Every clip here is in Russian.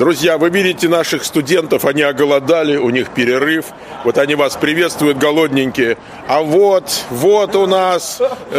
Друзья, вы видите наших студентов, они оголодали, у них перерыв. Вот они вас приветствуют, голодненькие. А вот у нас,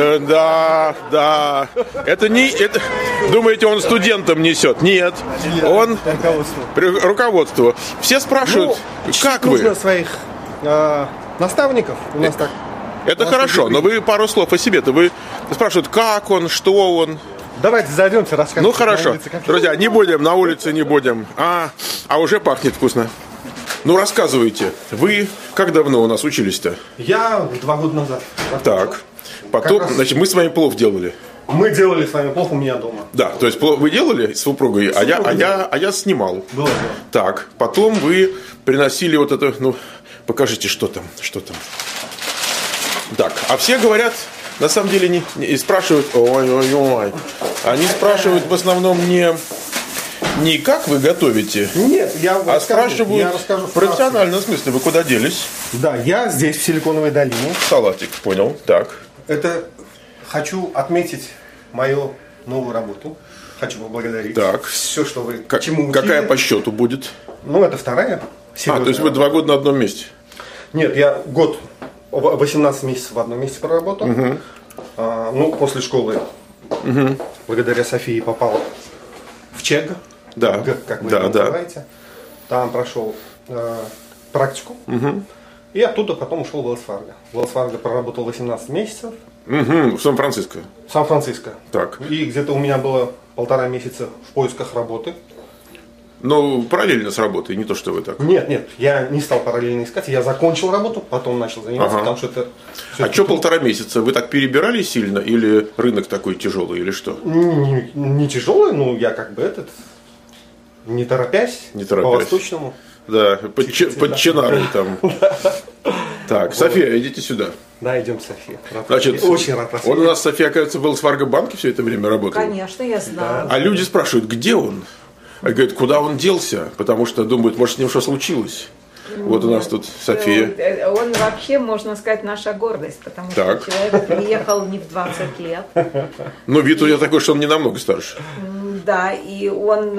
да. Это не, это, думаете, он студентам несет? Нет, он руководству. Все спрашивают, как вы? Нужно своих наставников. У нас так. Это хорошо, но вы пару слов о себе-то. Вы спрашивают, как он, что он. Давайте зайдемте, расскажем. Ну хорошо, друзья, не будем, на улице не будем. А уже пахнет вкусно. Ну рассказывайте, вы как давно у нас учились-то? Я 2 года назад. Так, потом, значит, мы с вами плов делали. Мы делали с вами плов у меня дома. Да, то есть вы делали с супругой, а я снимал. Было. Так, потом вы приносили вот это, ну, покажите, что там. Так, а все говорят, на самом деле, и спрашивают, ой. Они спрашивают в основном не как вы готовите, нет, спрашивают в профессиональном смысле, вы куда делись? Да, я здесь, в Силиконовой долине. Салатик, понял, так. Это хочу отметить мою новую работу. Хочу поблагодарить. Так. Все, что вы чему учили. Какая по счету будет? Ну, это вторая. То есть вы 2 года на одном месте? Нет, я год, 18 месяцев в одном месте проработал. Угу. После школы, благодаря Софии, попал в ЧЕГ. Да. Как вы это называете. Там прошел практику. Угу. И оттуда потом ушел в Wells-Fargo. В Wells-Fargo проработал 18 месяцев. Угу. В Сан-Франциско. Сан-Франциско. Так. И где-то у меня было 1,5 месяца в поисках работы. Ну, параллельно с работой, не то, что вы так. Нет, я не стал параллельно искать. Я закончил работу, потом начал заниматься, потому что это... А что 1,5 месяца? Вы так перебирали сильно или рынок такой тяжелый, или что? Не тяжелый, но я не торопясь. По-восточному. Да, под чинарой там. Так, София, идите сюда. Да, идем, София. Значит, очень рад вас видеть. У нас, София, оказывается, в Wells-Fargo банке все это время работал. Конечно, я знаю. А люди спрашивают, где он? А говорят, куда он делся? Потому что думают, может, с ним что случилось. Вот у нас тут София. Он вообще, можно сказать, наша гордость, потому что человек приехал не в 20 лет. Но вид у него такой, что он не намного старше. Да, и он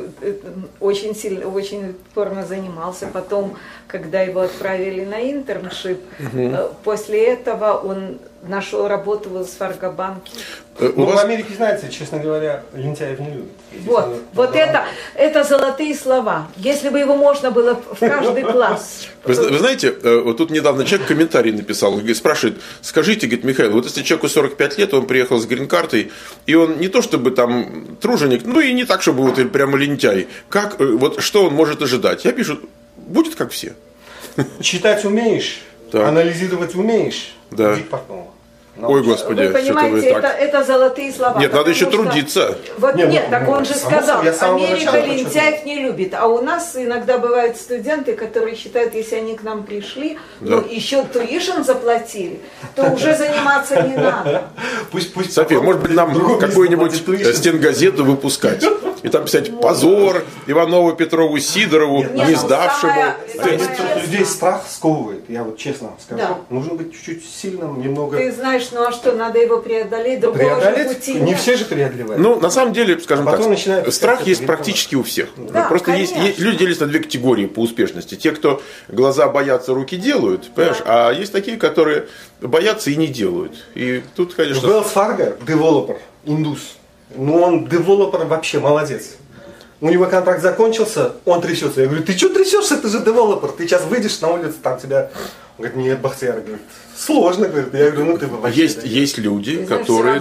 очень сильно, очень упорно занимался. Потом, когда его отправили на интерншип, после этого он нашел работу в Wells-Fargo-банке. В Америке, знаете, честно говоря, лентяев не любят. Вот это золотые слова. Если бы его можно было в каждый класс. Вы знаете, вот тут недавно человек комментарий написал, спрашивает, скажите, говорит, Михаил, вот если человеку 45 лет, он приехал с грин-картой, и он не то чтобы там труженик, ну и не так, чтобы вот прямо лентяй. Что он может ожидать? Я пишу, будет как все. Читать умеешь, анализировать умеешь, иди к портному. Ой, Господи, вы понимаете, это золотые слова. Нет, надо еще трудиться. Так он же сказал, Америка лентяев не любит. А у нас иногда бывают студенты, которые считают, если они к нам пришли, но еще туишн заплатили, то уже заниматься не надо. Пусть София, может быть, нам какую-нибудь стенгазету выпускать? И там писать «Позор» Иванову, Петрову, Сидорову, не сдавшему. Людей страх сковывает, я вот честно скажу. Нужно быть чуть-чуть сильным, немного... Ты знаешь, ну а что, надо его преодолеть, другого же пути нет. Не все же преодолевают. Ну, на самом деле, скажем так, страх есть практически у всех. Да, просто есть люди делятся на 2 категории по успешности. Те, кто глаза боятся, руки делают, понимаешь? А есть такие, которые боятся и не делают. И тут, конечно... Wells Fargo, девелопер, индус. Ну, он девелопер вообще молодец. У него контракт закончился, он трясется. Я говорю, ты что трясешься, ты же девелопер. Ты сейчас выйдешь на улицу, там тебя... Он говорит, нет, Бахтияр, говорит, сложно, говорит. Я говорю, ну ты вообще... Есть люди, которые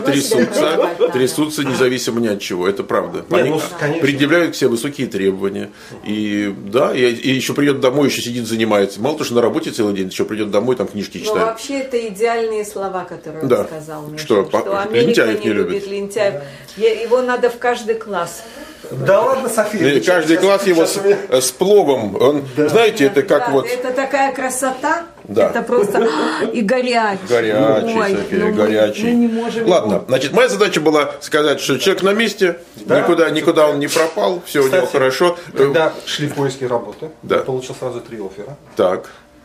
трясутся независимо ни от чего, это правда. Они предъявляют к себе высокие требования. И да, и еще придет домой, еще сидит, занимается. Мало того, что на работе целый день, еще придет домой, там книжки читает. Но вообще это идеальные слова, которые он сказал. Что Америка не любит лентяев. Его надо в каждый класс. Да ладно, София. Каждый класс его с пловом. Знаете, это как вот... Это такая красота. Да. Это просто и горячий. Горячий, София, горячий. Мы не можем. Ладно, значит, моя задача была сказать, что человек на месте, никуда он не пропал, все у него хорошо. Когда шли поиски работы, я получил сразу 3 оффера. Так.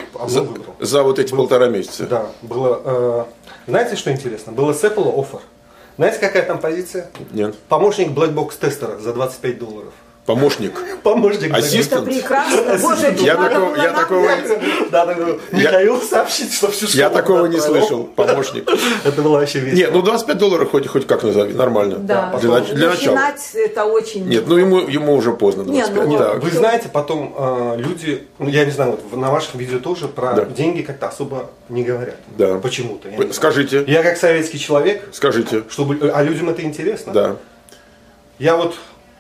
За вот эти 1,5 месяца. Да, было. Знаете, что интересно? Было с Apple оффер. Знаете, какая там позиция? Нет. Помощник блэкбокс тестера за $25. Помощник. Помощник. Ассистент. Это прекрасно. Боже, Я надо такого- было я нам такого- дать. Михаил сообщить, что всю школу Я такого не отправил. слышал. Помощник. Это было вообще весело. Нет, ну $25 хоть как назови, нормально. Да, Для начала. начинать это очень... Нет, ну ему уже поздно, 25. Не, ну, Так. Вы знаете, потом люди, ну, я не знаю, вот на ваших видео тоже про Да. деньги как-то особо не говорят. Да. Почему-то. я не знаю. Скажите, Я как советский человек, скажите. чтобы, а людям это интересно. Да. Я вот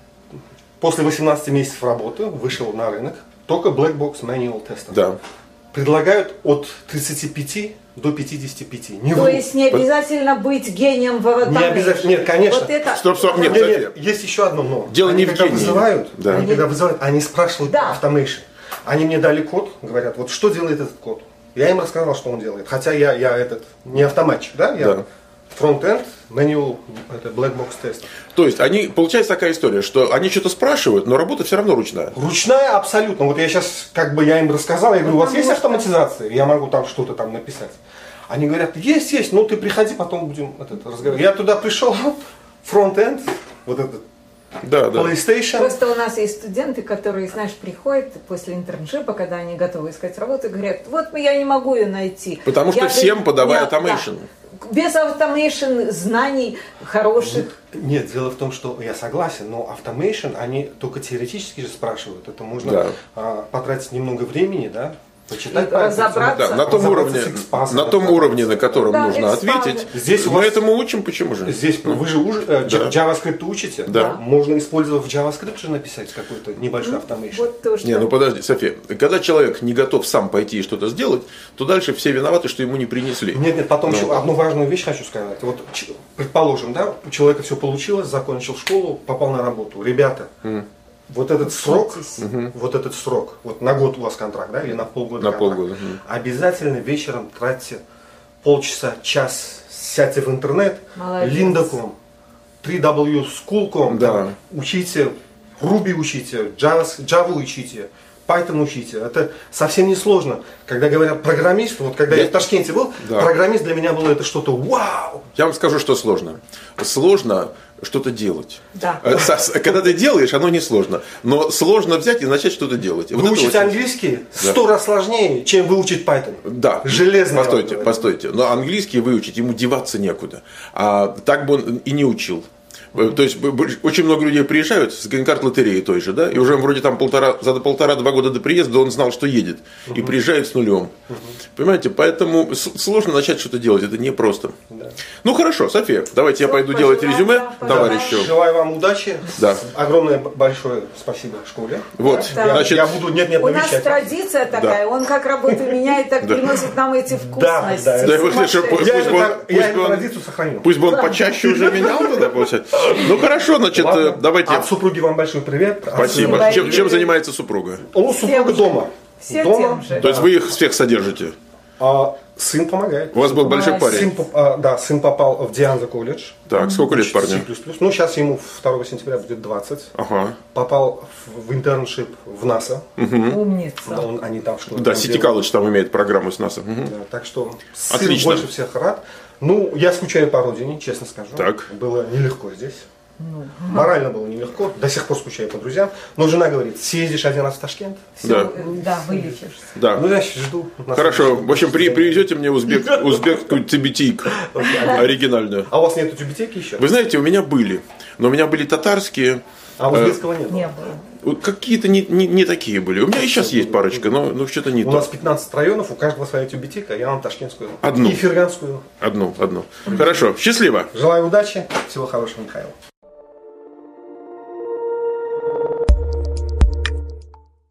после 18 месяцев работы вышел на рынок, только Black Box Manual Tester. Да. Предлагают от 35 до 55. Не То вру. есть не обязательно быть гением в Не обязательно. Нет, конечно. Вот это... Стоп, нет, Нет, София. нет, есть еще одно но. Дело они не в когда гении. вызывают, Да. когда вызывают, они спрашивают Да. automation. Они мне дали код, говорят, вот что делает этот код. Я им рассказал, что он делает. Хотя я этот не автоматчик, да? Я Да. фронт-энд, manual, это black box тест. То есть, получается такая история, что они что-то спрашивают, но работа все равно ручная. Ручная абсолютно. Вот я сейчас, я им рассказал, я говорю, у вас есть автоматизация? Я могу там что-то там написать. Они говорят, есть, ну ты приходи, потом будем разговаривать. Я туда пришел, фронт-энд, вот этот Да. PlayStation. Просто у нас есть студенты, которые, знаешь, приходят после интерншипа, когда они готовы искать работу, и говорят, вот я не могу ее найти. Потому что Я всем говорю, подавай нет, automation. да. Без automation знаний хороших. Нет, дело в том, что я согласен, но automation, они только теоретически же спрашивают. Это можно Да. потратить немного времени, да? Почитать, И разобраться. Да, на том разобраться уровне, с XPath, на том уровне, на котором Да, нужно XPath. ответить. Здесь у Мы вас- этому учим, почему же? Здесь вы же JavaScript учите. Да. Можно использовав JavaScript же написать какой-то небольшой automation. Вот то, что... Не, ну подожди, София, когда человек не готов сам пойти и что-то сделать, то дальше все виноваты, что ему не принесли. Нет, потом еще одну важную вещь хочу сказать. Вот, предположим, да, у человека все получилось, закончил школу, попал на работу. Ребята, вот этот срок, вот на год у вас контракт, да, или на полгода На контракт, полгода, обязательно вечером тратьте полчаса, час, сядьте в интернет, Молодец. Lynda.com, 3W.School.com, Да. там, учите, Ruby учите, Java учите, Python учите. Это совсем не сложно. Когда говорят программист, вот когда я в Ташкенте был, Да. программист для меня было это что-то вау! Я вам скажу, что сложно. Сложно что-то делать. Да. Когда ты делаешь, оно не сложно. Но сложно взять и начать что-то делать. Вот это Выучить очень- английский 100 раз сложнее, чем выучить Python. Да. Железно. Постойте. Но английский выучить, ему деваться некуда. А так бы он и не учил. То есть очень много людей приезжают с грин-карт лотереи той же, да, и уже вроде там за 1,5-2 года до приезда он знал, что едет, и приезжает с нулем. Понимаете, поэтому сложно начать что-то делать, это непросто. Да. Ну хорошо, София, давайте я пойду Пожелаю, делать резюме да, товарищу. Желаю вам удачи. Да. Огромное большое спасибо школе. Вот, Да. значит, Я буду нет У нас навещать. традиция такая, он как работу меняет, так приносит нам эти вкусности. да. Да, вы слышите, Сумасшедшие. Я Пусть эту бы он- традицию сохраню. пусть бы он почаще уже менял тогда, получается. Ну хорошо, значит, Ладно. давайте. От супруги вам большой привет. Спасибо. Спасибо. Чем занимается супруга? Супруга Тем же. дома. Все дома. тем же. То есть вы их всех содержите? Сын помогает. У вас был большой Молодец. парень. Сын попал в Дианза колледж. Так, сколько лет парню? C++. Ну, сейчас ему 2 сентября будет 20. Ага. Попал в интерншип в НАСА. Умница. Они там что-то Да, там City делают. College там имеет программу с НАСА. Мгм. Да, так что сын Отлично. больше всех рад. Ну, я скучаю по родине, честно скажу. Так. Было нелегко здесь. Морально было нелегко. До сих пор скучаю по друзьям. Но жена говорит, съездишь один раз в Ташкент. Да. Да, вылечишься. Да. Ну, значит, жду. на Хорошо. следующий В общем, день. привезете мне узбекскую цибетик оригинальную. А у вас нету тюбетейки еще? Вы знаете, у меня были. Но у меня были татарские. А узбекского нет? Не было. Вот какие-то не такие были. У меня и сейчас есть парочка, но что-то не У нас то. 15 районов, у каждого своя тюбетейка. Я вам ташкентскую. Одну. И ферганскую. Одну. Хорошо. Счастливо. Желаю удачи. Всего хорошего, Михаил.